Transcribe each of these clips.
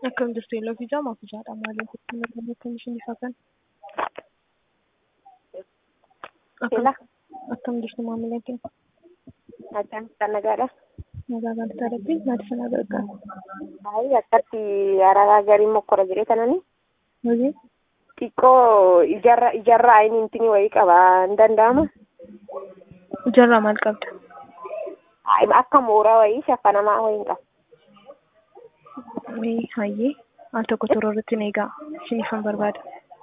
Akkam jirtu yeroo fi jaamaa fi jaadha maaliif akkam isheen ifaa kan akkam jirtu maamila keenya Akan nagaadha. nagaa kan taatee maati sana gargaara. Hai akkatti araraa garii mokkora jedhee kanani Hojii xiqqoo ijarra ayiniintini wayii qaba hin danda'ama. jarraa maal qabda? Akka mooraa wayii shaffanamaa wayii qaba. Hayyee al tokko toroo irratti na eegaa isiniifan barbaada.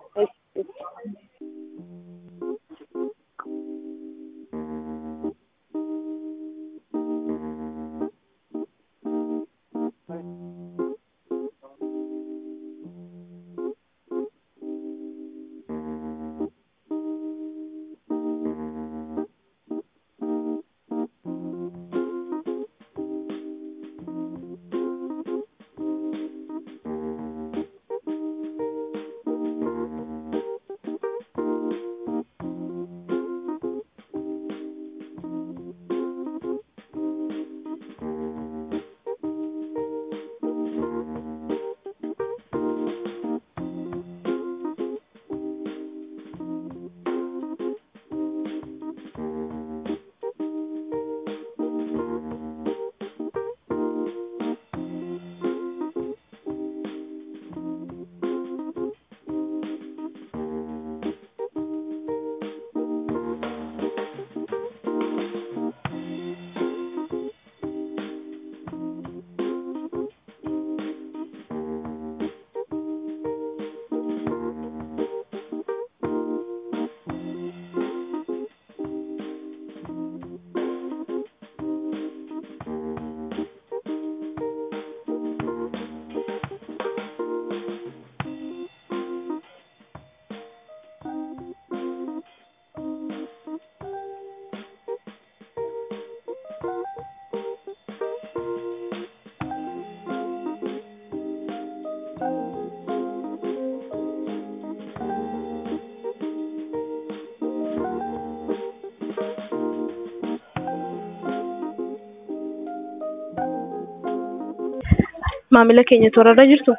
Maamila keenya toorarra jirtu?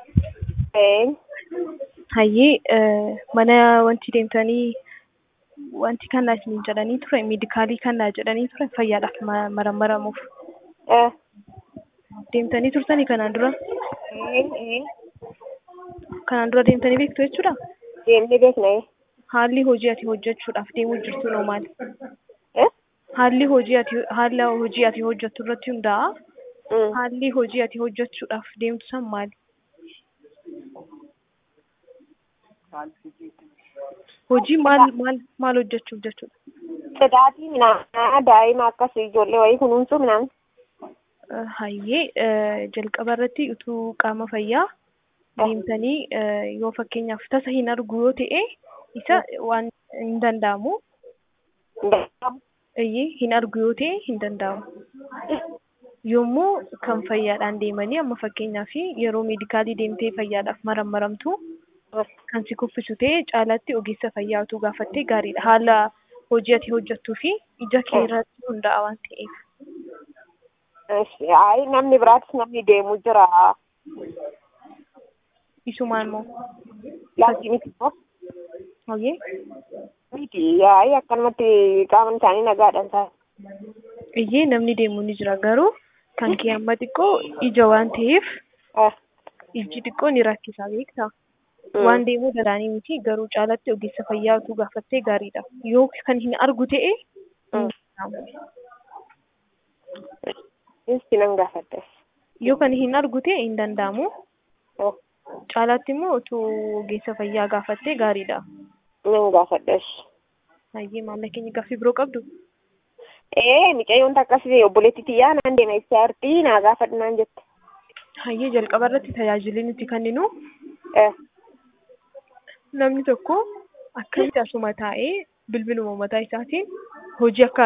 Hayyee mana wanti deemtanii wanti kannaa isiniin jedhanii ture meedikaalii kannaa jedhanii ture fayyaadhaaf maramaramuuf. Deemtanii turtanii kanaan dura? Kanaan dura deemtanii beektu jechuudha? Deemnee beekna. Haalli hojii ati hojjechuudhaaf deemuu jirtu noo maali? Haalli hojii ati hojjettu irratti hundaa'a. Haalli hojii ati hojjechuudhaaf deemtu san maali? Hojii maal hojjechuuf jechuudha? Sadaatii minaa daa'ima akkas ijoollee wayii kunuunsuu minaan. Hayyee jalqaba irratti utuu qaama fayyaa deemtanii yoo fakkeenyaaf tasa hin argu yoo ta'e isa waan hin danda'amu. Hin argu yoo ta'e hin danda'amu. Yommuu kan fayyaadhaan deemanii amma fakkeenyaaf yeroo meedikaalii deemtee fayyaadhaaf maramaramtu kan si kuffisu ta'e caalaatti ogeessa fayyaa utuu gaafattee gaariidha. Haala hojii ati hojjettuu fi ija kee irratti hundaa'a waan ta'eef. Namni biraatis namni deemu jira. Isumaan moo? Laakiin miti moo? Hayyee? Miti akkanumatti qaaman isaanii nagaadhaan ta'a. Iyyee namni deemu ni jira garuu kan kee amma xiqqoo ija waan ta'eef iji xiqqoo ni rakkisaa beektaa? Waan deemuu danda'anii miti garuu caalatti ogeessa fayyaa utuu gaafattee gaariidha. Yoo kan hin argu ta'e nan gaafadhe. Yoo kan hin argu ta'e hin danda'amu. Caalaatti immoo utuu ogeessa fayyaa gaafattee gaariidha. Nan gaafadhe. Hayyee maamila keenya gaaffii biroo qabdu? Miicayyoon akkasii obboleettii xiyyaa naan deema isaartii naa gaafadhu naan jette. Hayyee jalqaba irratti tajaajilli nuti kenninu namni tokko akkamitti asuma taa'ee bilbiluma mataa isaatiin hojii akka